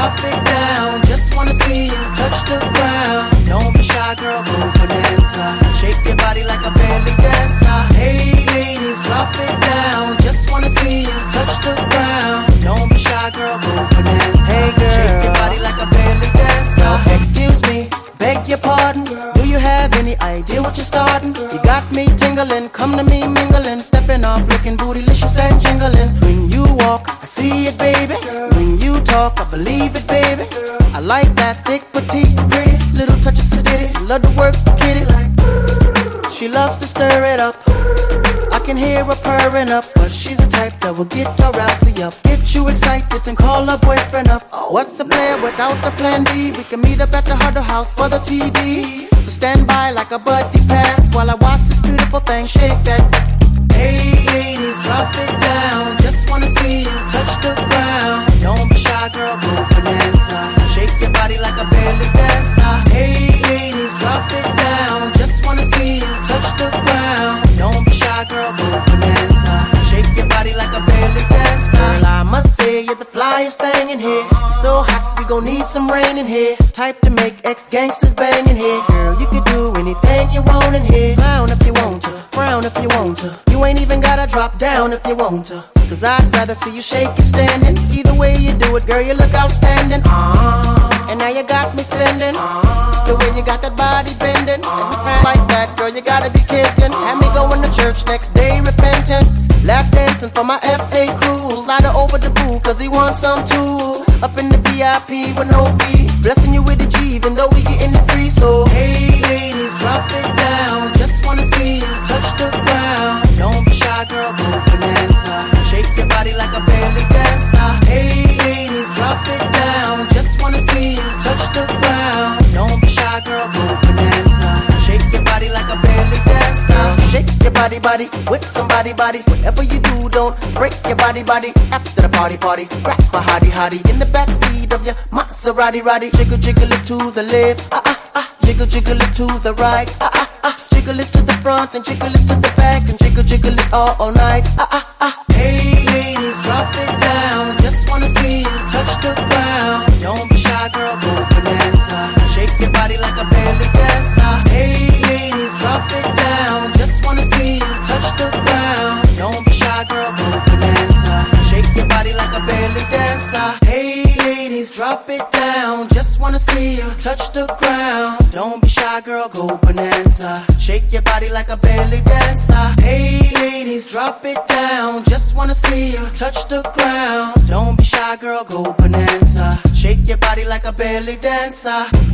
drop it down. Just wanna see you touch the ground. Don't be shy, girl, go bonanza. Shake your body like a belly dancer. Hey ladies, drop it down. Just wanna see you touch the ground. Don't be shy, girl, go bonanza. Hey girl, shake your body like a belly dancer. Excuse me, beg your pardon. Do you have any idea what you're starting? You got me tingling, come to me mingling, stepping off, looking bootylicious and jingling. When you walk, I see it, baby. When you talk, I believe it, baby. I like that thick, petite, pretty, little touch of sedity. Love to work, kitty like. She loves to stir it up. I can hear her purring up, but she's the type that will get her rousey up, get you excited and call her boyfriend up. What's a player without a plan B? We can meet up at the Huddle House for the TD. So stand by like a buddy pass while I watch this beautiful thing shake that. Hey ladies, drop it down. Just wanna see you touch the ground. Don't be shy, girl, go bonanza. Shake your body like a belly dancer. Hey ladies, drop it down. Just wanna see you touch the ground. Don't be shy, girl, go bonanza. Shake your body like a belly dancer. Girl, I must say you're the flyest thing in here. So hot, we gon' need some rain in here. Type to make ex-gangsters bang in here. Girl, you can do anything you want in here. Clown if you want to, frown if you want to. You ain't even gotta drop down if you want to. Cause I'd rather see you shake it standing. Either way you do it, girl, you look outstanding. And now you got me spending. The way you got that body bending. Every time like that, girl, you gotta be kicking. Have me going to church next day repentant. Lap dancing for my FA crew. Slide her over the pool cause he wants some too. Up in the VIP with no fee. Blessing you with a G even though we getting it free. So hey ladies, drop it down. Just wanna see you touch the ground. Don't be shy, girl, go bonanza. Shake your body like a belly dancer. Hey ladies, drop it down. Just wanna see you touch the ground. Don't be shy, girl, go bonanza. Shake your body like a belly dancer. Shake your body, body with somebody, body. Whatever you do, don't break your body, body. After the party, party, grab a hottie, hottie in the backseat of your Maserati, roddy. Jiggle, jiggle it to the left, jiggle, jiggle it to the right, jiggle it to the front and jiggle it to the back and jiggle, jiggle it all night, Hey ladies, drop it down. Just wanna see you touch the ground. Don't be shy, girl, go bonanza. Shake your body like a belly dancer. Hey ladies, drop it down. Just wanna see you touch the ground. Don't be shy, girl, go bonanza. Shake your body like a belly dancer. Hey ladies, drop it down. Just wanna see you touch the ground. Don't be shy, girl, go bonanza. Shake your body like a belly dancer. Hey ladies, drop it down. Just wanna see you touch the ground. Don't be shy, girl, go bonanza. Shake your body like a belly dancer.